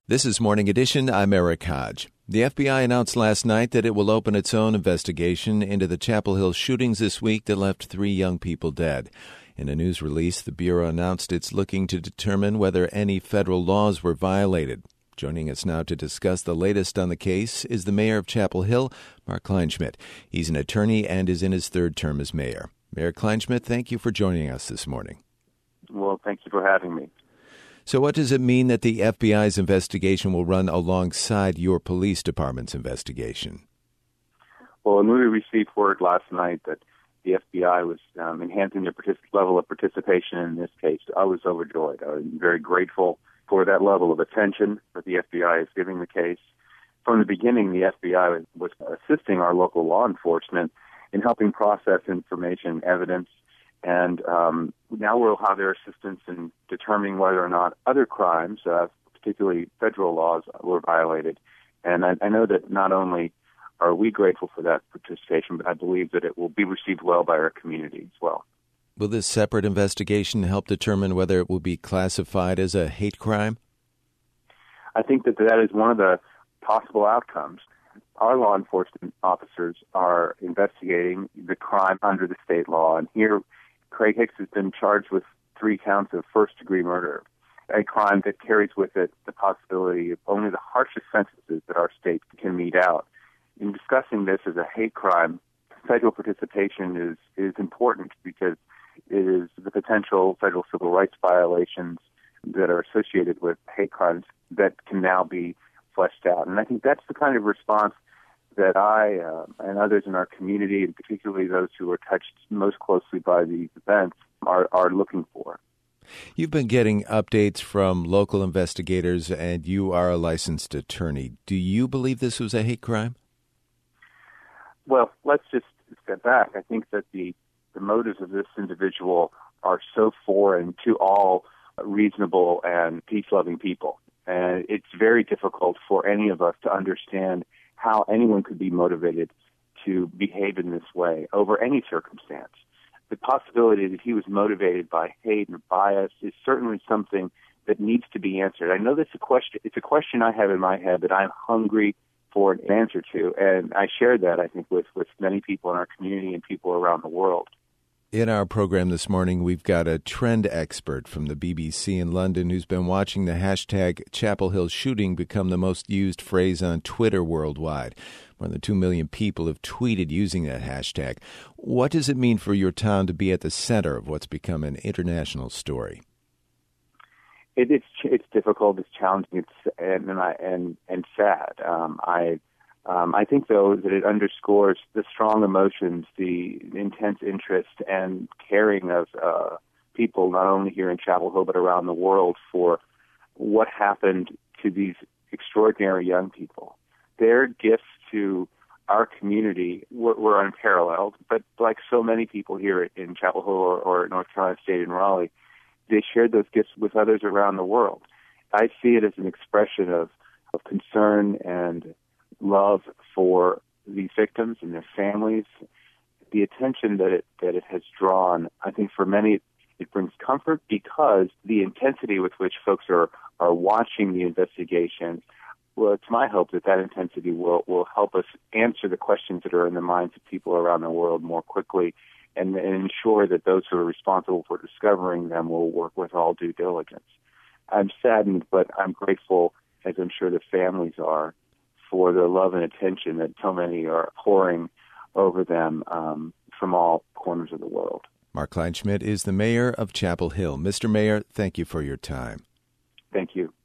This is Morning Edition. I'm Eric Hodge. The FBI announced last night that it will open its own investigation into the Chapel Hill shootings this week that left 3 young people dead. In a news release, the Bureau announced it's looking to determine whether any federal laws were violated. Joining us now to discuss the latest on the case is the mayor of Chapel Hill, Mark Kleinschmidt. He's an attorney and is in his 3rd term as mayor. Mayor Kleinschmidt, thank you for joining us this morning. Well, thank you for having me. So what does it mean that the FBI's investigation will run alongside your police department's investigation? Well, when we received word last night that the FBI was enhancing their level of participation in this case, I was overjoyed. I was very grateful for that level of attention that the FBI is giving the case. From the beginning, the FBI was assisting our local law enforcement in helping process information, evidence, and now we'll have their assistance in determining whether or not other crimes, particularly federal laws, were violated. And I know that not only are we grateful for that participation, but I believe that it will be received well by our community as well. Will this separate investigation help determine whether it will be classified as a hate crime? I think that is one of the possible outcomes. Our law enforcement officers are investigating the crime under the state law, and here Craig Hicks has been charged with 3 counts of first-degree murder, a crime that carries with it the possibility of only the harshest sentences that our state can mete out. In discussing this as a hate crime, federal participation is important because it is the potential federal civil rights violations that are associated with hate crimes that can now be fleshed out. And I think that's the kind of response that I and others in our community, and particularly those who are touched most closely by these events, are looking for. You've been getting updates from local investigators, and you are a licensed attorney. Do you believe this was a hate crime? Well, let's just step back. I think that the motives of this individual are so foreign to all reasonable and peace-loving people. And it's very difficult for any of us to understand how anyone could be motivated to behave in this way over any circumstance. The possibility that he was motivated by hate and bias is certainly something that needs to be answered. I know that's a question. It's a question I have in my head that I'm hungry for an answer to, and I share that, I think, with many people in our community and people around the world. In our program this morning, we've got a trend expert from the BBC in London who's been watching the hashtag Chapel Hill shooting become the most used phrase on Twitter worldwide. More than 2 million people have tweeted using that hashtag. What does it mean for your town to be at the center of what's become an international story? It's difficult, it's challenging, and sad. I think, though, that it underscores the strong emotions, the intense interest and caring of people, not only here in Chapel Hill, but around the world, for what happened to these extraordinary young people. Their gifts to our community were unparalleled, but like so many people here in Chapel Hill or North Carolina State in Raleigh, they shared those gifts with others around the world. I see it as an expression of concern and love for these victims and their families. The attention that it has drawn, I think for many it brings comfort because the intensity with which folks are watching the investigation, well, it's my hope that intensity will help us answer the questions that are in the minds of people around the world more quickly and ensure that those who are responsible for discovering them will work with all due diligence. I'm saddened, but I'm grateful, as I'm sure the families are, for the love and attention that so many are pouring over them from all corners of the world. Mark Kleinschmidt is the mayor of Chapel Hill. Mr. Mayor, thank you for your time. Thank you.